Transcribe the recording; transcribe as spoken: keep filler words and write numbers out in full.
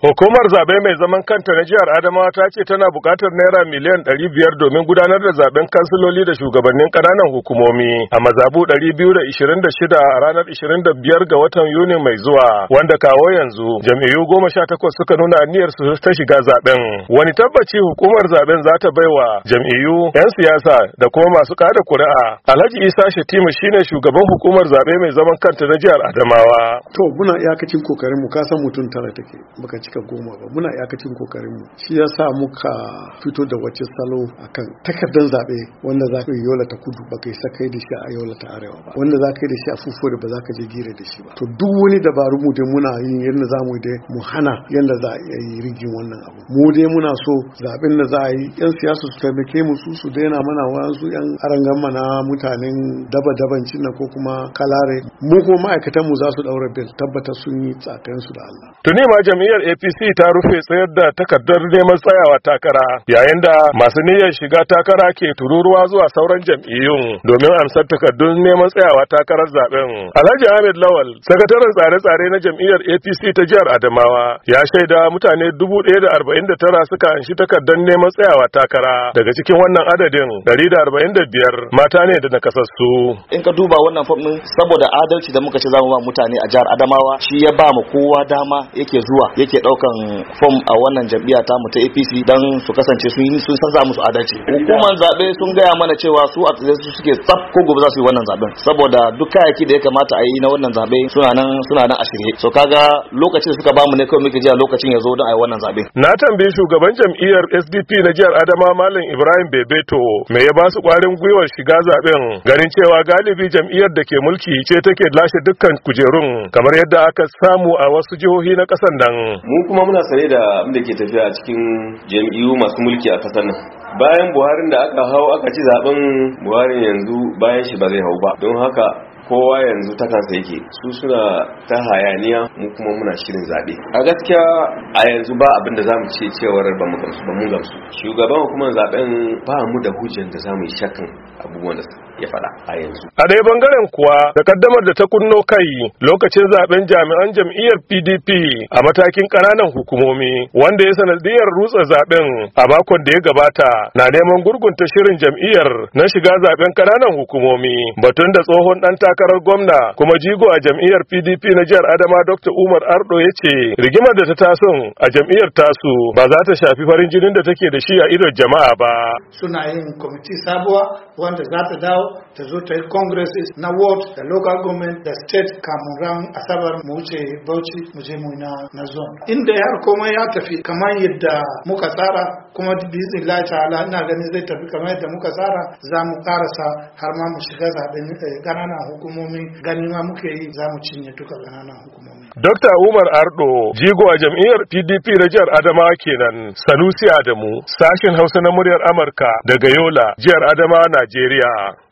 Hukumar zabe mai zaman kanta na jihar Adamawa ta ce tana buƙatar naira miliyan ɗari biyar domin gudanar da zaben kansiloli da shugabannin ƙananan hukumomi a mazabu ɗari biyu da ishirin da shida a ranar ishirin da biyar ga watan Yuni mai zuwa, wanda kawo yanzu jam'iyyu goma sha takwas suka nuna aniyar su ta shiga zaben. Wani tabbaci hukumar zaben za ta baiwa jam'iyyu, 'yan siyasa da kuma masu kada kuri'a. Alhaji Isa Shatima shine shugaban hukumar zabe mai zaman kanta na jihar Adamawa. To muna iyakacin kokarin mu, ka san mutum tara take baka cika goma ba, muna iyakacin kokarin mu, shi yasa muka fito da wacce salo akan takardar zabe wanda za ka yi yola ta kudu baka yi sakai da shi a yola ta arewa ba, wanda za ka yi da shi a fufure ba za ka je gire da shi ba. To duk wani dabaru mu dai muna yin yadda za mu dai mu hana yadda za a yi rigin wannan abu. Mu dai muna so zaben da za a yi yan siyasa su taimake mu, su su daina mana wasu yan arangan mana mutanen daba dabancin ko kuma kalare, mu kuma ma'aikatan mu za su daura bil tabbata sun yi tsakanin su da Allah. Tuni ma jami'ar A P C ta rufe tsayar da takardar neman tsayawa takara, yayin da masu niyyar shiga takara ke tururuwa zuwa sauran jam'iyyun domin amsar takardun neman tsayawa takarar zaben. Alhaji Ahmed Lawal, sakataren tsare-tsare na jam'iyyar A P C ta jihar Adamawa, ya shaida mutane dubu ɗaya da arba'in da tara suka anshi takardar neman tsayawa takara. Daga cikin wannan adadin ɗari da arba'in da biyar mata ne da nakasassu. In ka duba wannan fom ɗin, saboda adalci da muka ce zamu ba mutane a jihar Adamawa, shi ya ba mu kowa dama yake zuwa yake ɗaukan fom a wannan jam'iyya ta mu ta A P C dan su kasance sun yi sun san za musu adalci. Hukumar zabe sun gaya mana cewa su a tsaye su suke tsaf ko gobe za su yi wannan zaben, saboda duk kayayyaki da ya kamata a yi na wannan zabe suna nan suna nan a shirye. So kaga lokacin da suka bamu ne kawai muke jira lokacin ya zo don a yi wannan zabe. Na tambayi shugaban jam'iyyar S D P na jihar Adamawa Malam Ibrahim Bebeto me ya ba su ƙwarin gwiwar shiga zaben, ganin cewa galibi jam'iyyar da ke mulki ce take lashe dukkan kujerun kamar yadda aka samu a wasu jihohi na ƙasar nan. Mu kuma muna sane da abin da ke tafiya a cikin jam'iyyu masu mulki a kasar nan. Bayan Buhari da aka hau aka ci zaben Buhari, yanzu bayan shi ba zai hau ba, don haka kowa yanzu ta kansa yake, su suna ta hayaniya, mu kuma muna shirin zabe. A gaskiya a yanzu ba abin da zamu ce cewar ba mu gamsu ba, mun gamsu. Shugaban hukumar zaben ba mu da hujjar da zamu yi shakkan abubuwan da ya faɗa a yanzu. A ɗaya bangaren kuwa, takaddamar da ta kunno kai lokacin zaben jami'an jam'iyyar P D P a matakin ƙananan hukumomi, wanda ya sanadiyar rutsa zaben a makon da ya gabata, na neman gurgunta shirin jam'iyyar na shiga zaben ƙananan hukumomi. Batun da tsohon ɗan takarar gwamna kuma jigo a jam'iyyar P D P na jihar Adama Doctor Umar Ardo ya ce rigimar da ta taso a jam'iyyar tasu ba za ta shafi farin jinin da take da shi a idon jama'a ba. Suna yin kwamiti sabuwa wanda za ta dawo ta zo ta yi congresses na ward da local government da state kamun ran asabar mu wuce Bauchi mu je mu na na zone. Inda har komai ya tafi kamar yadda muka tsara, kuma bismillah ta'ala ina ganin zai tafi kamar yadda muka tsara, za mu karasa har ma mu shiga zaben ƙananan hukumomi, gani ma muke yi za mu cinye duka ƙananan hukumomi. Dokta Umar Ardo, jigo a jam'iyyar P D P na jihar Adamawa kenan. Sanusi Adamu, sashin Hausa na muryar Amurka daga Yola, jihar Adamawa, Najeriya.